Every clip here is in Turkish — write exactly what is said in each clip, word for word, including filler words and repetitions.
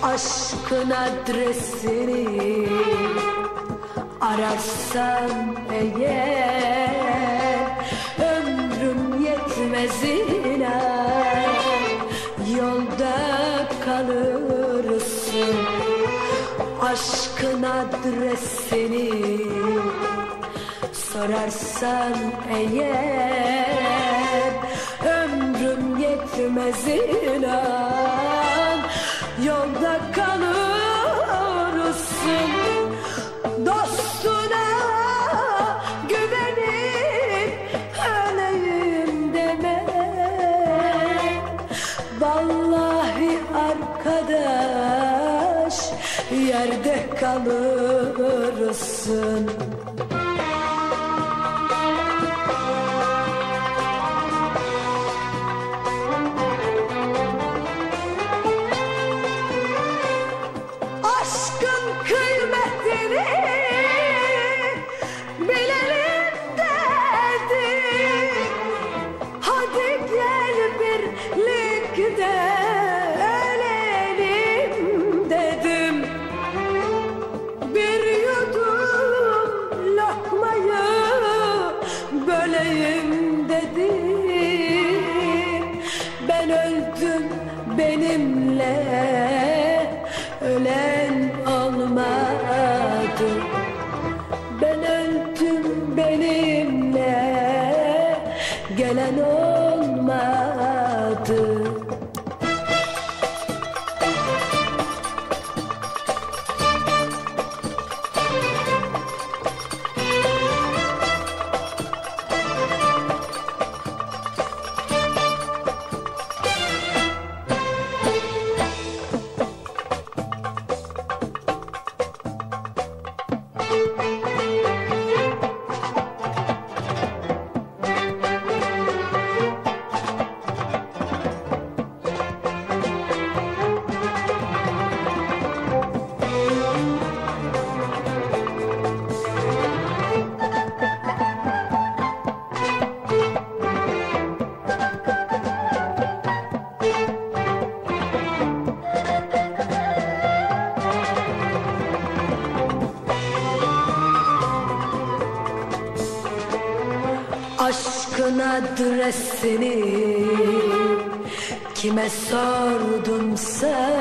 Aşkın adresini ararsan eğer, ömrüm yetmez inan, yolda kalırsın. Aşkın adresini sorarsan eğer, ömrüm yetmez inan, yolda kalırsın. Dostuna güvenip öleyim deme, vallahi arkadaş yerde kalırsın. Aşkın kıymetini bilelim dedim, hadi gel birlikte ölelim dedim. Bir yudum lokmayı böleyim dedim. Ben öldüm, benimle ölen olmadı. Ben öldüm, benimle gelen olmadı. Aşkın adresini kime sordumsa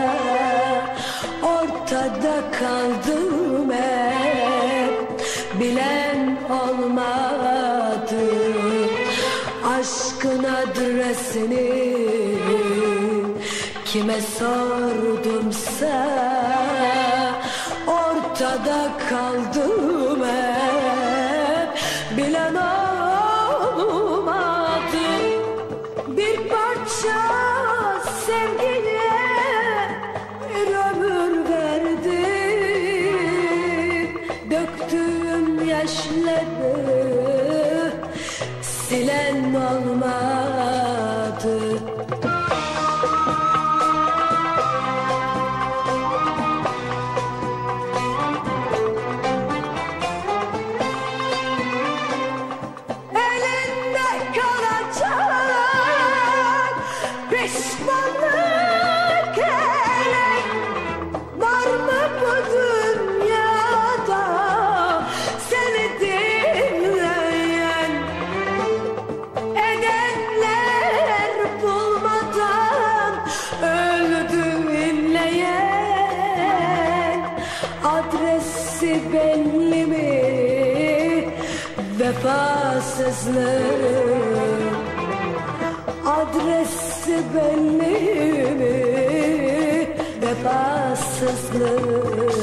ortada kaldım hep, bilen olmadı. Aşkın adresini kime sordumsa ortada kaldım hep, bilen olmadı. Bir parça sevgiye bir ömür verdim, döktüğüm yaşları silen olmadı. Pişmanlık elek var mı bu dünyada seni dinleyen, edenler bulmadan öldü inleyen. Adresi belli mi vefasızlığın? Adresi belli mi vefasızlığın?